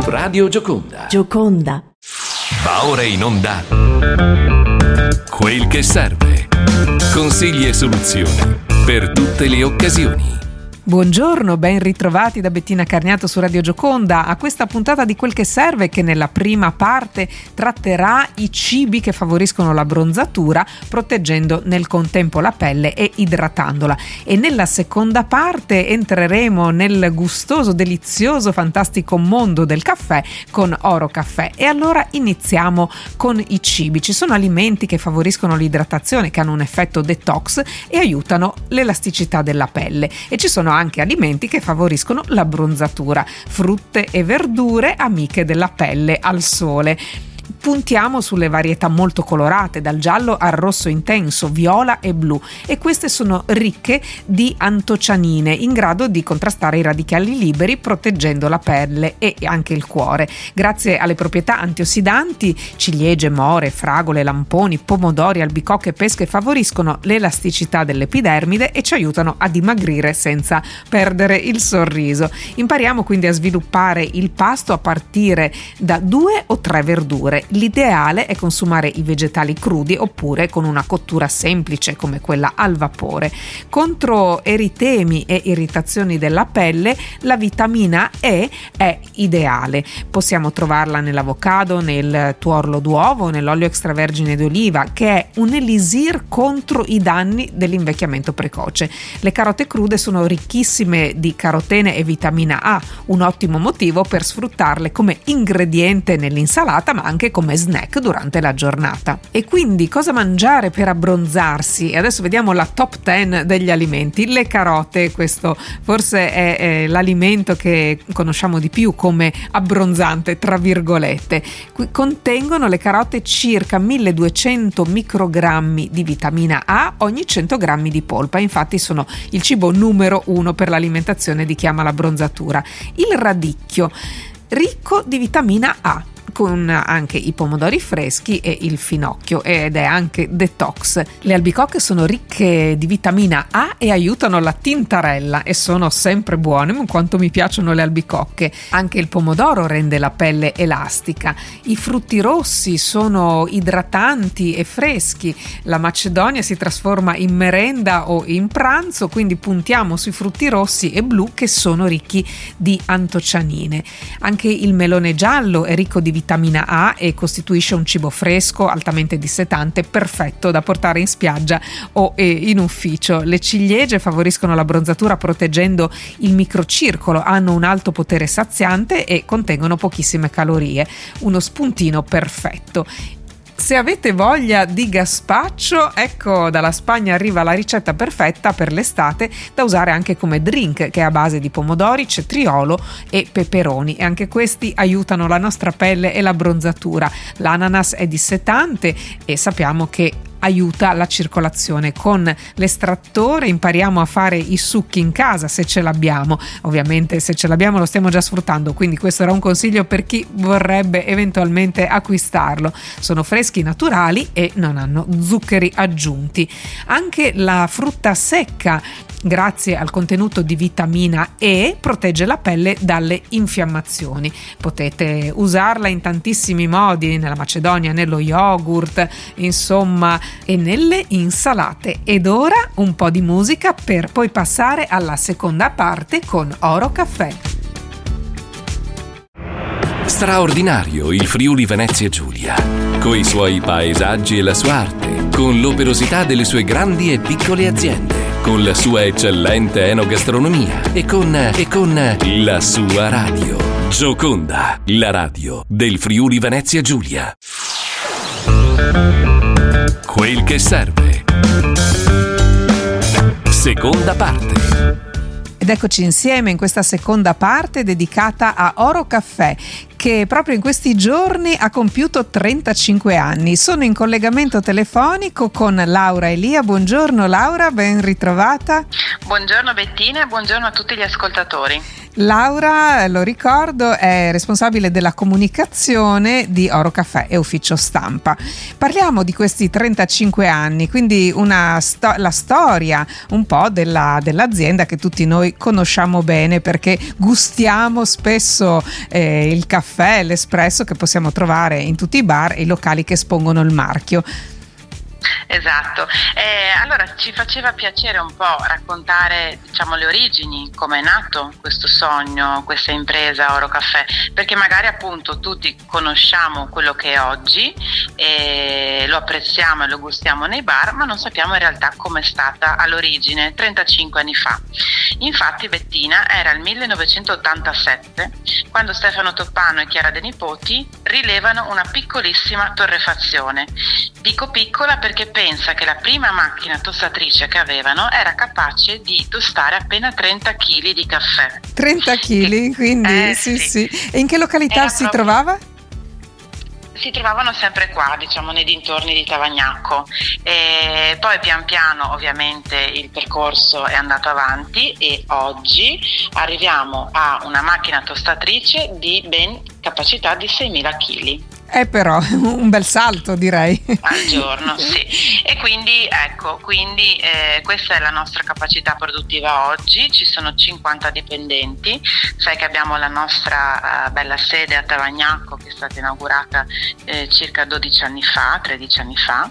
Radio Gioconda. Gioconda. Va ora in onda Quel che serve. Consigli e soluzioni per tutte le occasioni. Buongiorno, ben ritrovati da Bettina Carniato su Radio Gioconda a questa puntata di Quel che serve, che nella prima parte tratterà i cibi che favoriscono la bronzatura, proteggendo nel contempo la pelle e idratandola, e nella seconda parte entreremo nel gustoso, delizioso, fantastico mondo del caffè con Oro Caffè. E allora iniziamo con i cibi. Ci sono alimenti che favoriscono l'idratazione, che hanno un effetto detox e aiutano l'elasticità della pelle, e ci sono anche alimenti che favoriscono la bronzatura, frutte e verdure amiche della pelle al sole. Puntiamo sulle varietà molto colorate, dal giallo al rosso intenso, viola e blu, e queste sono ricche di antocianine in grado di contrastare i radicali liberi, proteggendo la pelle e anche il cuore. Grazie alle proprietà antiossidanti, ciliegie, more, fragole, lamponi, pomodori, albicocche e pesche favoriscono l'elasticità dell'epidermide e ci aiutano a dimagrire senza perdere il sorriso. Impariamo quindi a sviluppare il pasto a partire da 2 o 3 verdure. L'ideale è consumare i vegetali crudi oppure con una cottura semplice come quella al vapore. Contro eritemi e irritazioni della pelle, la vitamina E è ideale. Possiamo trovarla nell'avocado, nel tuorlo d'uovo, nell'olio extravergine d'oliva, che è un elisir contro i danni dell'invecchiamento precoce. Le carote crude sono ricchissime di carotene e vitamina A, un ottimo motivo per sfruttarle come ingrediente nell'insalata, ma anche come snack durante la giornata. E quindi cosa mangiare per abbronzarsi? E adesso vediamo la top 10 degli alimenti. Le carote, questo forse è l'alimento che conosciamo di più come abbronzante, tra virgolette. Contengono le carote circa 1200 microgrammi di vitamina A ogni 100 grammi di polpa, infatti sono il cibo numero 1 per l'alimentazione di chi ama la bronzatura. Il radicchio, ricco di vitamina A, con anche i pomodori freschi e il finocchio, ed è anche detox. Le albicocche sono ricche di vitamina A e aiutano la tintarella e sono sempre buone, quanto mi piacciono le albicocche. Anche il pomodoro rende la pelle elastica. I frutti rossi sono idratanti e freschi. La macedonia si trasforma in merenda o in pranzo, quindi puntiamo sui frutti rossi e blu che sono ricchi di antocianine. Anche il melone giallo è ricco di vitamina A e costituisce un cibo fresco, altamente dissetante, perfetto da portare in spiaggia o in ufficio. Le ciliegie favoriscono la bronzatura proteggendo il microcircolo, hanno un alto potere saziante e contengono pochissime calorie. Uno spuntino perfetto. Se avete voglia di gazpacho, ecco, dalla Spagna arriva la ricetta perfetta per l'estate da usare anche come drink, che è a base di pomodori, cetriolo e peperoni, e anche questi aiutano la nostra pelle e la bronzatura. L'ananas è dissetante e sappiamo che aiuta la circolazione. Con l'estrattore impariamo a fare i succhi in casa, se ce l'abbiamo. Ovviamente se ce l'abbiamo lo stiamo già sfruttando, quindi questo era un consiglio per chi vorrebbe eventualmente acquistarlo. Sono freschi, naturali e non hanno zuccheri aggiunti. Anche la frutta secca, grazie al contenuto di vitamina E, protegge la pelle dalle infiammazioni. Potete usarla in tantissimi modi, nella macedonia, nello yogurt, insomma, e nelle insalate. Ed ora un po' di musica per poi passare alla seconda parte con Oro Caffè. Straordinario il Friuli Venezia Giulia, coi suoi paesaggi e la sua arte, con l'operosità delle sue grandi e piccole aziende, con la sua eccellente enogastronomia e con la sua radio. Gioconda, la radio del Friuli Venezia Giulia. Quel che serve. Seconda parte. Ed eccoci insieme in questa seconda parte dedicata a Oro Caffè, che proprio in questi giorni ha compiuto 35 anni. Sono in collegamento telefonico con Laura Elia. Buongiorno Laura, ben ritrovata. Buongiorno Bettina e buongiorno a tutti gli ascoltatori. Laura, lo ricordo, è responsabile della comunicazione di Oro Caffè e Ufficio Stampa. Parliamo di questi 35 anni, quindi la storia un po' dell'azienda che tutti noi conosciamo bene, perché gustiamo spesso il caffè caffè, l'espresso che possiamo trovare in tutti i bar e i locali che espongono il marchio. Esatto, allora ci faceva piacere un po' raccontare, diciamo, le origini, come è nato questo sogno, questa impresa Oro Caffè, perché magari appunto tutti conosciamo quello che è oggi e lo apprezziamo e lo gustiamo nei bar, ma non sappiamo in realtà com'è stata all'origine 35 anni fa. Infatti Bettina era il 1987 quando Stefano Toppano e Chiara De Nipoti rilevano una piccolissima torrefazione. Dico piccola perché pensa che la prima macchina tostatrice che avevano era capace di tostare appena 30 kg di caffè. 30 kg, quindi sì. E in che località si trovava? Si trovavano sempre qua, diciamo, nei dintorni di Tavagnacco, e poi pian piano ovviamente il percorso è andato avanti e oggi arriviamo a una macchina tostatrice di ben capacità di 6.000 kg. Però un bel salto, direi. Al giorno, sì. E quindi questa è la nostra capacità produttiva oggi. Ci sono 50 dipendenti. Sai che abbiamo la nostra bella sede a Tavagnacco che è stata inaugurata circa 13 anni fa,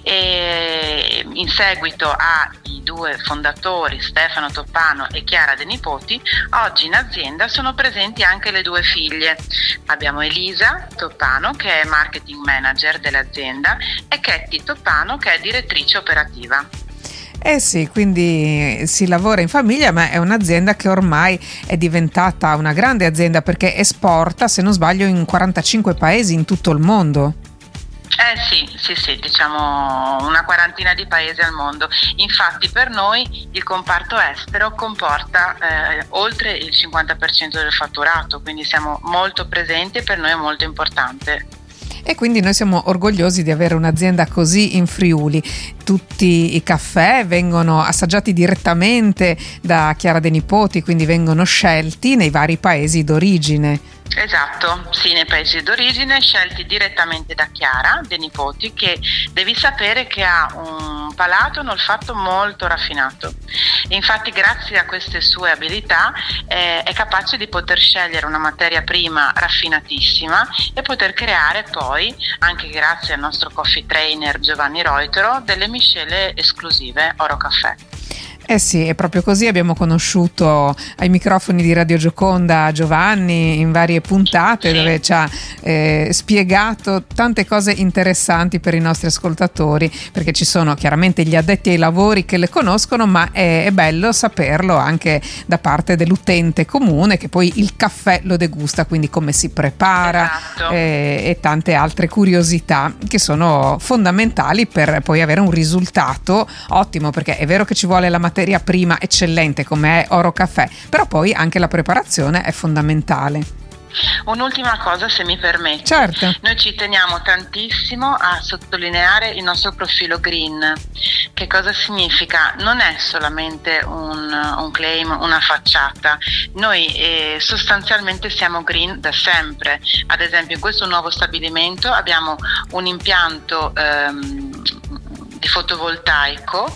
e in seguito ai due fondatori Stefano Toppano e Chiara De Nipoti, oggi in azienda sono presenti anche le due figlie. Abbiamo Elisa Toppano, che è marketing manager dell'azienda, e Ketty Toppano, che è direttrice operativa. Sì, quindi si lavora in famiglia, ma è un'azienda che ormai è diventata una grande azienda perché esporta, se non sbaglio, in 45 paesi in tutto il mondo. Sì, diciamo una quarantina di paesi al mondo. Infatti per noi il comparto estero comporta oltre il 50% del fatturato, quindi siamo molto presenti e per noi è molto importante. E quindi noi siamo orgogliosi di avere un'azienda così in Friuli. Tutti i caffè vengono assaggiati direttamente da Chiara De Nipoti, quindi vengono scelti nei vari paesi d'origine. Esatto, sì, nei paesi d'origine, scelti direttamente da Chiara De Nipoti, che devi sapere che ha un palato, un olfatto molto raffinato. Infatti grazie a queste sue abilità è capace di poter scegliere una materia prima raffinatissima e poter creare poi, anche grazie al nostro coffee trainer Giovanni Reutero, delle miscele esclusive Oro Caffè. Sì, è proprio così. Abbiamo conosciuto ai microfoni di Radio Gioconda Giovanni in varie puntate, dove ci ha spiegato tante cose interessanti per i nostri ascoltatori, perché ci sono chiaramente gli addetti ai lavori che le conoscono, ma è bello saperlo anche da parte dell'utente comune che poi il caffè lo degusta, quindi come si prepara. Esatto. E tante altre curiosità che sono fondamentali per poi avere un risultato ottimo, perché è vero che ci vuole la materia prima eccellente come è Oro Caffè, però poi anche la preparazione è fondamentale. Un'ultima cosa, se mi permetti. Certo. Noi ci teniamo tantissimo a sottolineare il nostro profilo green. Che cosa significa? Non è solamente un claim, una facciata. Noi sostanzialmente siamo green da sempre. Ad esempio in questo nuovo stabilimento abbiamo un impianto di fotovoltaico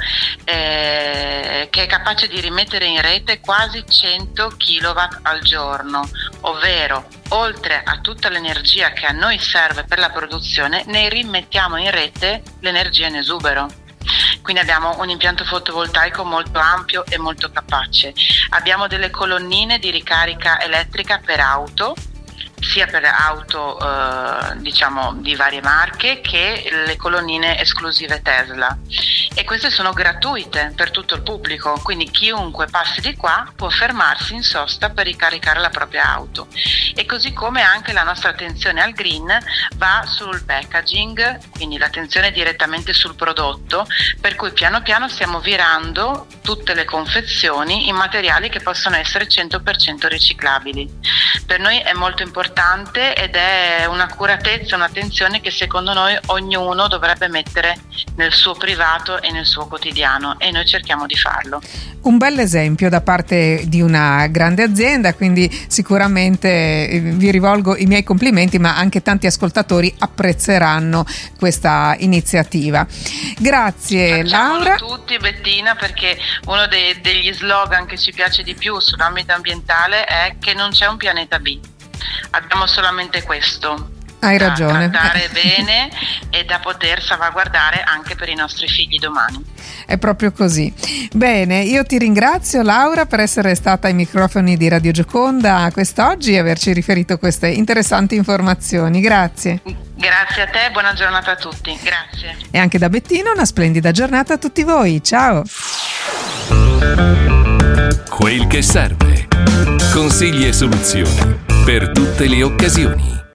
che è capace di rimettere in rete quasi 100 kW al giorno, ovvero oltre a tutta l'energia che a noi serve per la produzione, ne rimettiamo in rete l'energia in esubero. Quindi abbiamo un impianto fotovoltaico molto ampio e molto capace. Abbiamo delle colonnine di ricarica elettrica per auto, sia per auto diciamo di varie marche che le colonnine esclusive Tesla, e queste sono gratuite per tutto il pubblico, quindi chiunque passi di qua può fermarsi in sosta per ricaricare la propria auto. E così come anche la nostra attenzione al green va sul packaging, quindi l'attenzione è direttamente sul prodotto, per cui piano piano stiamo virando tutte le confezioni in materiali che possono essere 100% riciclabili. Per noi è molto importante ed è un'accuratezza, un'attenzione che secondo noi ognuno dovrebbe mettere nel suo privato e nel suo quotidiano, e noi cerchiamo di farlo. Un bel esempio da parte di una grande azienda, quindi sicuramente vi rivolgo i miei complimenti, ma anche tanti ascoltatori apprezzeranno questa iniziativa. Grazie. Facciamolo Laura. Tutti, Bettina, perché uno degli slogan che ci piace di più sull'ambito ambientale è che non c'è un pianeta B. Abbiamo solamente questo. Hai ragione. Da trattare bene e da poter salvaguardare anche per i nostri figli domani. È proprio così. Bene, io ti ringrazio Laura per essere stata ai microfoni di Radio Gioconda quest'oggi e averci riferito queste interessanti informazioni. Grazie. Grazie a te, buona giornata a tutti. Grazie. E anche da Bettina una splendida giornata a tutti voi. Ciao. Quel che serve. Consigli e soluzioni per tutte le occasioni.